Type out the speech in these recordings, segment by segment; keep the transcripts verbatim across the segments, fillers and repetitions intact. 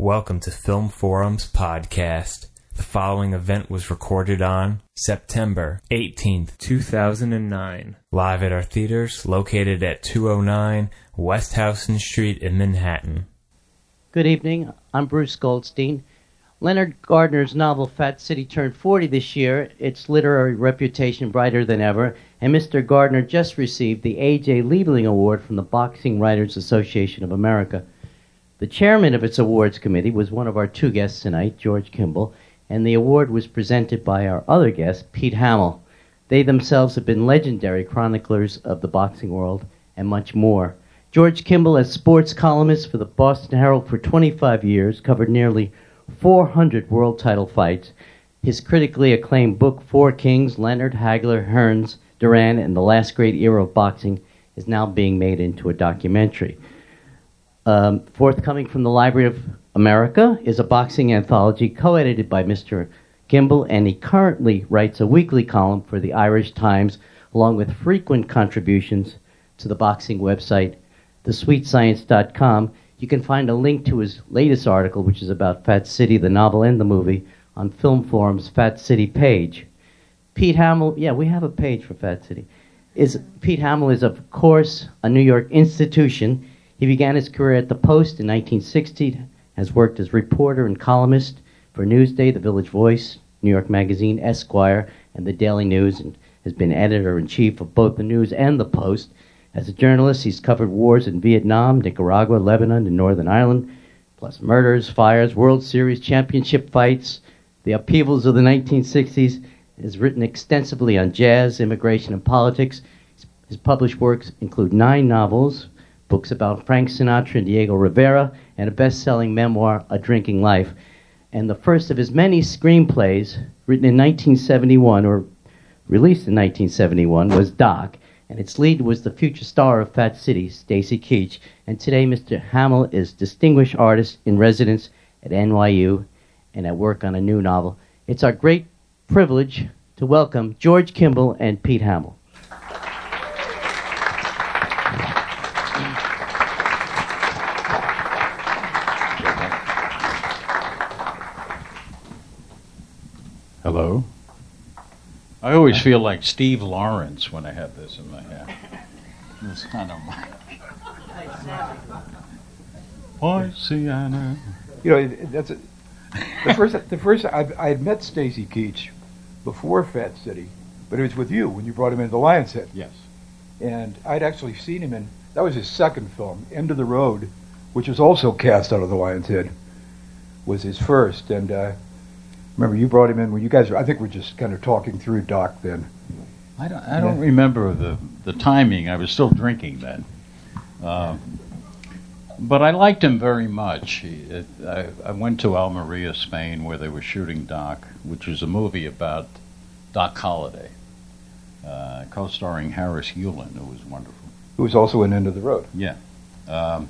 Welcome to Film Forum's podcast. The following event was recorded on September eighteenth, two thousand nine, live at our theaters located at two oh nine West Houston Street in Manhattan. Good evening, I'm Bruce Goldstein. Leonard Gardner's novel Fat City turned forty this year, its literary reputation brighter than ever, and Mister Gardner just received the A J Liebling Award from the Boxing Writers Association of America. The chairman of its awards committee was one of our two guests tonight, George Kimball, and the award was presented by our other guest, Pete Hamill. They themselves have been legendary chroniclers of the boxing world and much more. George Kimball, as sports columnist for the Boston Herald for twenty-five years, covered nearly four hundred world title fights. His critically acclaimed book, Four Kings, Leonard, Hagler, Hearns, Duran, and the Last Great Era of Boxing, is now being made into a documentary. Um, forthcoming from the Library of America is a boxing anthology co-edited by Mister Kimball, and he currently writes a weekly column for the Irish Times, along with frequent contributions to the boxing website, the sweet science dot com. You can find a link to his latest article, which is about Fat City, the novel and the movie, on Film Forum's Fat City page. Pete Hamill, yeah, we have a page for Fat City. Is Pete Hamill is, of course, a New York institution. He began his career at the Post in nineteen sixty, has worked as reporter and columnist for Newsday, The Village Voice, New York Magazine, Esquire, and the Daily News, and has been editor-in-chief of both the News and the Post. As a journalist, he's covered wars in Vietnam, Nicaragua, Lebanon, and Northern Ireland, plus murders, fires, World Series championship fights, the upheavals of the nineteen sixties. He has written extensively on jazz, immigration, and politics. His published works include nine novels, books about Frank Sinatra and Diego Rivera, and a best-selling memoir, A Drinking Life. And the first of his many screenplays, written in nineteen seventy-one, or released in nineteen seventy-one, was Doc, and its lead was the future star of Fat City, Stacy Keach. And today, Mister Hamill is Distinguished Artist in Residence at N Y U and at work on a new novel. It's our great privilege to welcome George Kimball and Pete Hamill. Hello. I always feel like Steve Lawrence when I have this in my hand. It's kind of my... Poinciana. You know, that's a, the first. The first I, I had met Stacy Keach before Fat City, but it was with you when you brought him into the Lion's Head. Yes. And I'd actually seen him in, that was his second film, End of the Road, which was also cast out of the Lion's Head, was his first. And uh, remember, you brought him in when you guys were, I think we're just kind of talking through Doc then. I don't, I don't yeah. remember the, the timing. I was still drinking then. Uh, but I liked him very much. He, it, I, I went to Almeria, Spain, where they were shooting Doc, which was a movie about Doc Holliday, uh, co-starring Harris Yulin, who was wonderful. Who was also in End of the Road. Yeah. Um,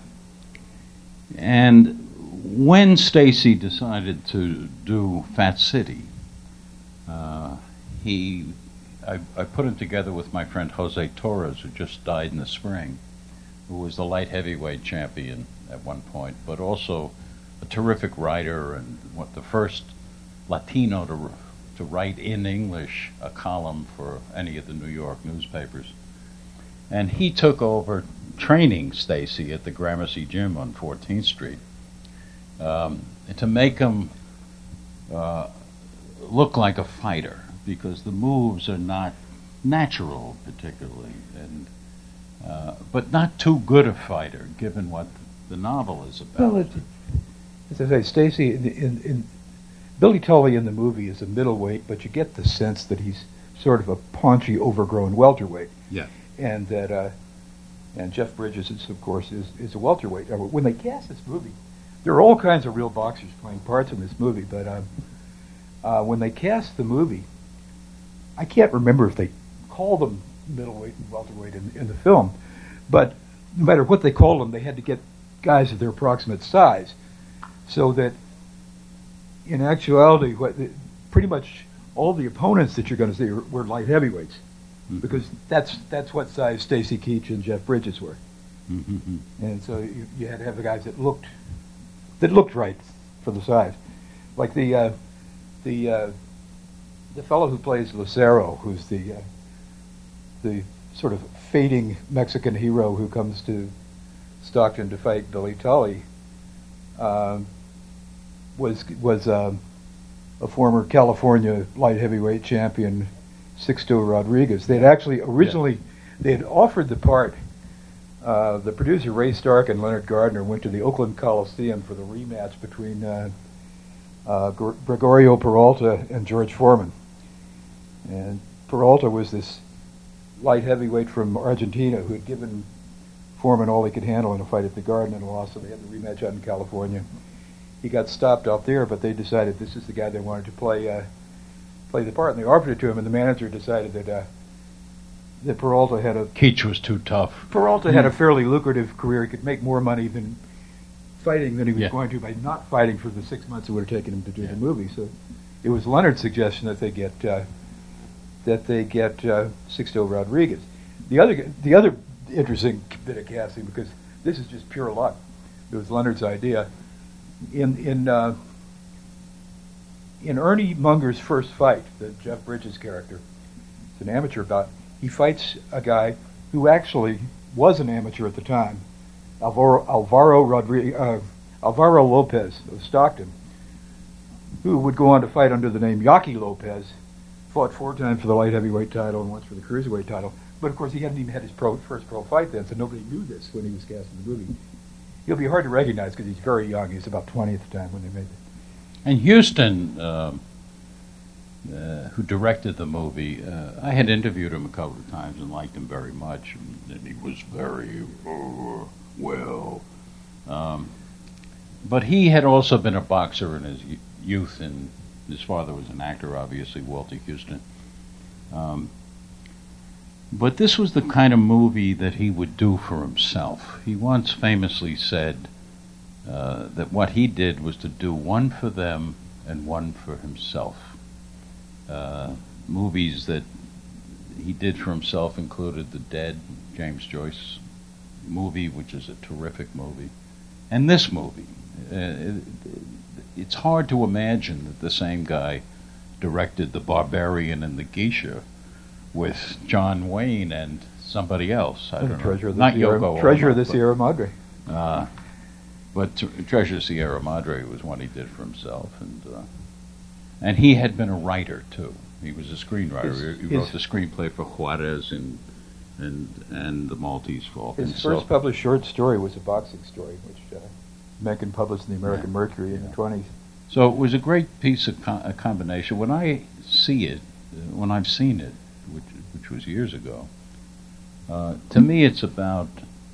and when Stacy decided to do Fat City, uh, he, I, I put him together with my friend Jose Torres, who just died in the spring, who was the light heavyweight champion at one point, but also a terrific writer and what the first Latino to to write in English a column for any of the New York newspapers. And he took over training Stacy at the Gramercy Gym on fourteenth Street. Um, to make him uh, look like a fighter, because the moves are not natural particularly, and uh, but not too good a fighter given what the novel is about. Well, it, as I say, Stacy, in, in, in Billy Tully in the movie is a middleweight, but you get the sense that he's sort of a paunchy, overgrown welterweight. Yeah, and that uh, and Jeff Bridges, is, of course, is is a welterweight. When they cast this movie, there are all kinds of real boxers playing parts in this movie, but uh, uh, when they cast the movie, I can't remember if they called them middleweight and welterweight in, in the film, but no matter what they called them, they had to get guys of their approximate size, so that in actuality, what the, pretty much all the opponents that you're going to see were, were light heavyweights, mm-hmm. because that's that's what size Stacy Keach and Jeff Bridges were, mm-hmm. and so you, you had to have the guys that looked that looked right for the size. Like the uh, the uh, the fellow who plays Lucero, who's the uh, the sort of fading Mexican hero who comes to Stockton to fight Billy Tully, um, was was um, a former California light heavyweight champion, Sixto Rodriguez. They had actually originally yeah. they had offered the part. Uh, the producer Ray Stark and Leonard Gardner went to the Oakland Coliseum for the rematch between uh, uh, Gr- Gregorio Peralta and George Foreman. And Peralta was this light heavyweight from Argentina who had given Foreman all he could handle in a fight at the Garden and lost, so they had the rematch out in California. He got stopped out there, but they decided this is the guy they wanted to play uh, play the part, and they offered it to him, and the manager decided that uh, that Peralta had a... Keach was too tough. Peralta mm. had a fairly lucrative career. He could make more money than fighting than he was yeah. going to by not fighting for the six months it would have taken him to do yeah. the movie. So it was Leonard's suggestion that they get uh, that they get uh, Sixto Rodriguez. The other the other interesting bit of casting, because this is just pure luck. It was Leonard's idea. In in uh, in Ernie Munger's first fight, the Jeff Bridges character, it's an amateur bout. He fights a guy who actually was an amateur at the time, Alvaro Alvaro, Rodriguez, uh, Alvaro Lopez of Stockton, who would go on to fight under the name Yaki Lopez. Fought four times for the light heavyweight title and once for the cruiserweight title. But of course, he hadn't even had his pro, first pro fight then, so nobody knew this when he was casting the movie. He'll be hard to recognize because he's very young. He's about twenty at the time when they made it. And Huston, um, uh, who directed the movie, uh, I had interviewed him a couple of times and liked him very much. And he was very uh, well. Um, but he had also been a boxer in his youth, and his father was an actor, obviously, Walter Huston. Um, but this was the kind of movie that he would do for himself. He once famously said uh, that what he did was to do one for them and one for himself. Uh, movies that he did for himself included The Dead, James Joyce movie, which is a terrific movie, and this movie. Uh, it, it's hard to imagine that the same guy directed The Barbarian and the Geisha with John Wayne and somebody else. I don't Treasure know. Of the Not Sierra, Yoko Treasure Ono, of the but, Sierra Madre. Uh, but t- Treasure of Sierra Madre was one he did for himself, and uh, and he had been a writer too. He was a screenwriter. His, he, he wrote the screenplay for Juarez and and and the Maltese Falcon. His so, first published short story was a boxing story, which uh, Mencken published in the American yeah. Mercury in yeah. the twenties. So it was a great piece of co- a combination. When I see it, uh, when I've seen it, which which was years ago, uh, to me it's about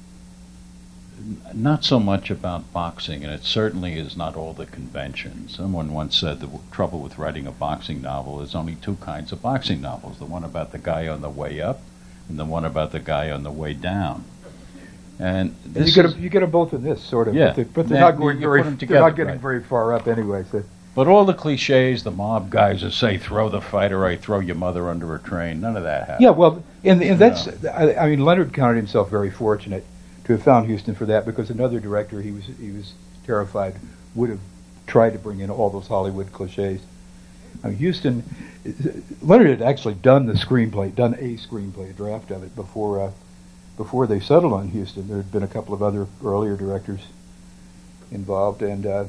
n- not so much about boxing, and it certainly is not all the conventions. Someone once said the w- trouble with writing a boxing novel is only two kinds of boxing novels: the one about the guy on the way up, and the one about the guy on the way down. And, and you get a, you get them both in this sort of, yeah. but, they, but they're Now, not going you very. put 'em They're together, not getting right. very far up anyway. So. But all the cliches, the mob guys that say "throw the fighter," I throw your mother under a train. None of that happened. Yeah, well, and, and that's. I, I mean, Leonard counted himself very fortunate to have found Huston for that, because another director he was he was terrified would have tried to bring in all those Hollywood cliches. I mean, Huston, Leonard had actually done the screenplay, done a screenplay, a draft of it before uh, before they settled on Huston. There had been a couple of other earlier directors involved, and uh,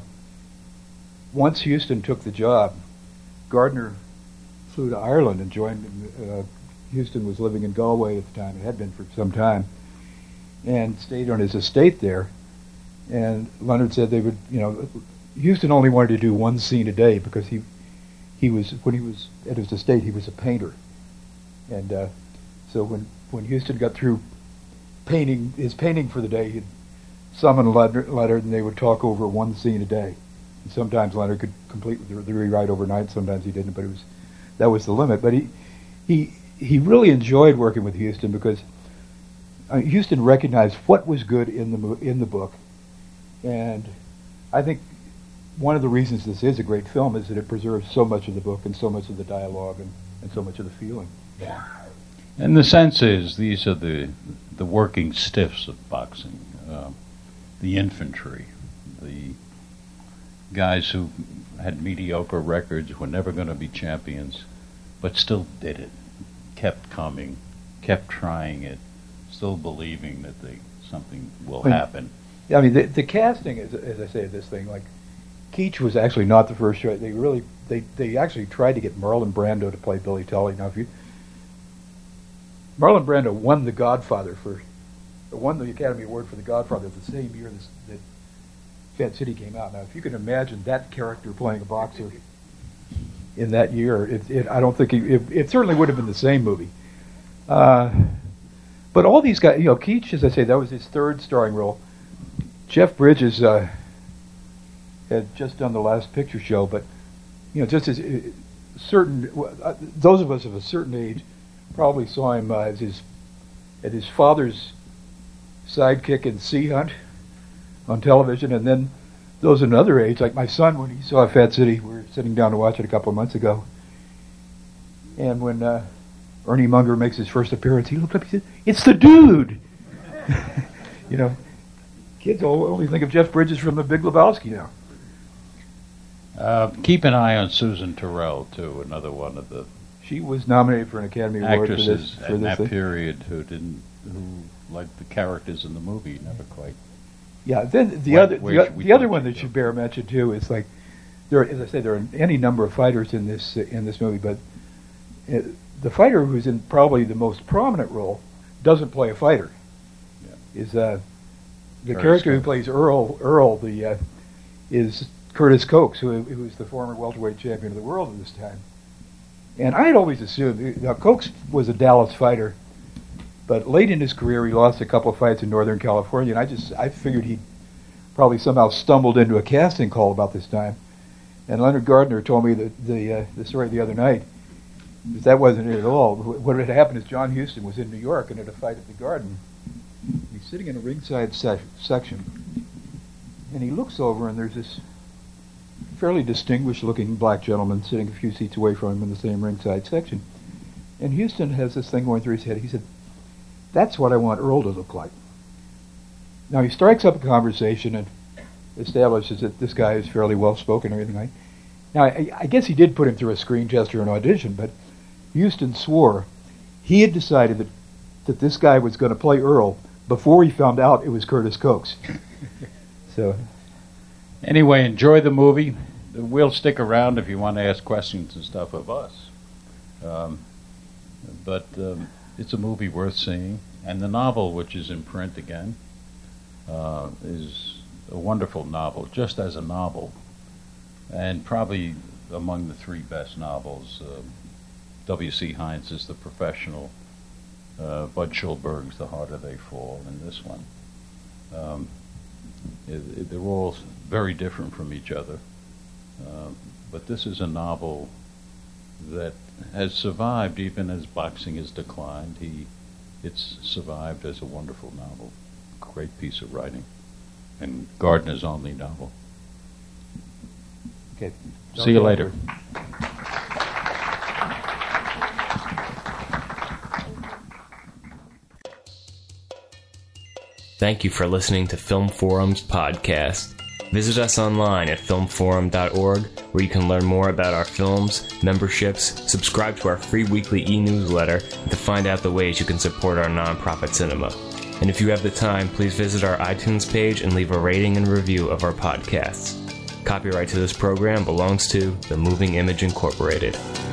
once Huston took the job, Gardner flew to Ireland and joined. Uh, Huston was living in Galway at the time; it had been for some time, and stayed on his estate there. And Leonard said they would, you know, Huston only wanted to do one scene a day because he he was when he was at his estate he was a painter, and uh, so when when Huston got through painting his painting for the day, he'd summon Leonard, Leonard and they would talk over one scene a day. And sometimes Leonard could complete the, the rewrite overnight. Sometimes he didn't, but it was that was the limit. But he he he really enjoyed working with Huston because uh, Huston recognized what was good in the mo- in the book, and I think one of the reasons this is a great film is that it preserves so much of the book and so much of the dialogue and, and so much of the feeling. And the sense is these are the the working stiffs of boxing, uh, the infantry, the guys who had mediocre records, were never going to be champions, but still did it, kept coming, kept trying it, still believing that they, something will When- happen. Yeah, I mean, the, the casting, as, as I say, of this thing, like, Keach was actually not the first choice. They really, they, they actually tried to get Marlon Brando to play Billy Tully. Now, if you, Marlon Brando won The Godfather for, won the Academy Award for The Godfather the same year this, that Fat City came out. Now, if you can imagine that character playing a boxer in that year, it, it I don't think he, it, it certainly would have been the same movie. Uh, but all these guys, you know, Keach, as I say, that was his third starring role. Jeff Bridges uh, had just done The Last Picture Show, but you know, just as uh, certain uh, those of us of a certain age probably saw him uh, as his at his father's sidekick in Sea Hunt on television, and then those of another age, like my son, when he saw Fat City, we were sitting down to watch it a couple of months ago, and when uh, Ernie Munger makes his first appearance, he looked up, he said, "It's the dude," you know. Kids only think of Jeff Bridges from The Big Lebowski now. Uh, keep an eye on Susan Terrell, too, another one of the She was nominated for an Academy Award for this. actresses For in this that thing. period who didn't, who, like the characters in the movie, never quite. Yeah. Then the Where- other, where the, should we the other put one you, that Bill? should bear mention too is like there. Are, as I say, there are any number of fighters in this uh, in this movie, but uh, the fighter who's in probably the most prominent role doesn't play a fighter. Yeah. Is uh, the Curtis character who Coates. plays Earl? Earl the uh, is Curtis Coates, who, who was the former welterweight champion of the world at this time. And I had always assumed, now Coates was a Dallas fighter, but late in his career he lost a couple of fights in Northern California, and I just I figured he probably somehow stumbled into a casting call about this time. And Leonard Gardner told me that the uh, the story the other night, that that wasn't it at all. What had happened is John Huston was in New York and at a fight at the Garden. He's sitting in a ringside se- section, and he looks over, and there's this fairly distinguished-looking black gentleman sitting a few seats away from him in the same ringside section. And Houston has this thing going through his head. He said, "That's what I want Earl to look like." Now he strikes up a conversation and establishes that this guy is fairly well-spoken and everything like that. Now, I, I guess he did put him through a screen test or an audition, but Houston swore he had decided that, that this guy was going to play Earl before he found out it was Curtis Coates. So, Anyway, enjoy the movie. We'll stick around if you want to ask questions and stuff of us. Um, but um, it's a movie worth seeing. And the novel, which is in print again, uh, is a wonderful novel, just as a novel. And probably among the three best novels. Uh, W C Hines is The Professional. Uh, Bud Schulberg's The Harder They Fall, and this one. Um, it, it, they're all very different from each other. Uh, but this is a novel that has survived even as boxing has declined. He, it's survived as a wonderful novel. Great piece of writing. And Gardner's only novel. okay. See you later. Thank you for listening to Film Forum's podcast. Visit us online at film forum dot org, where you can learn more about our films, memberships, subscribe to our free weekly e-newsletter, and to find out the ways you can support our nonprofit cinema. And if you have the time, please visit our iTunes page and leave a rating and review of our podcasts. Copyright to this program belongs to The Moving Image Incorporated.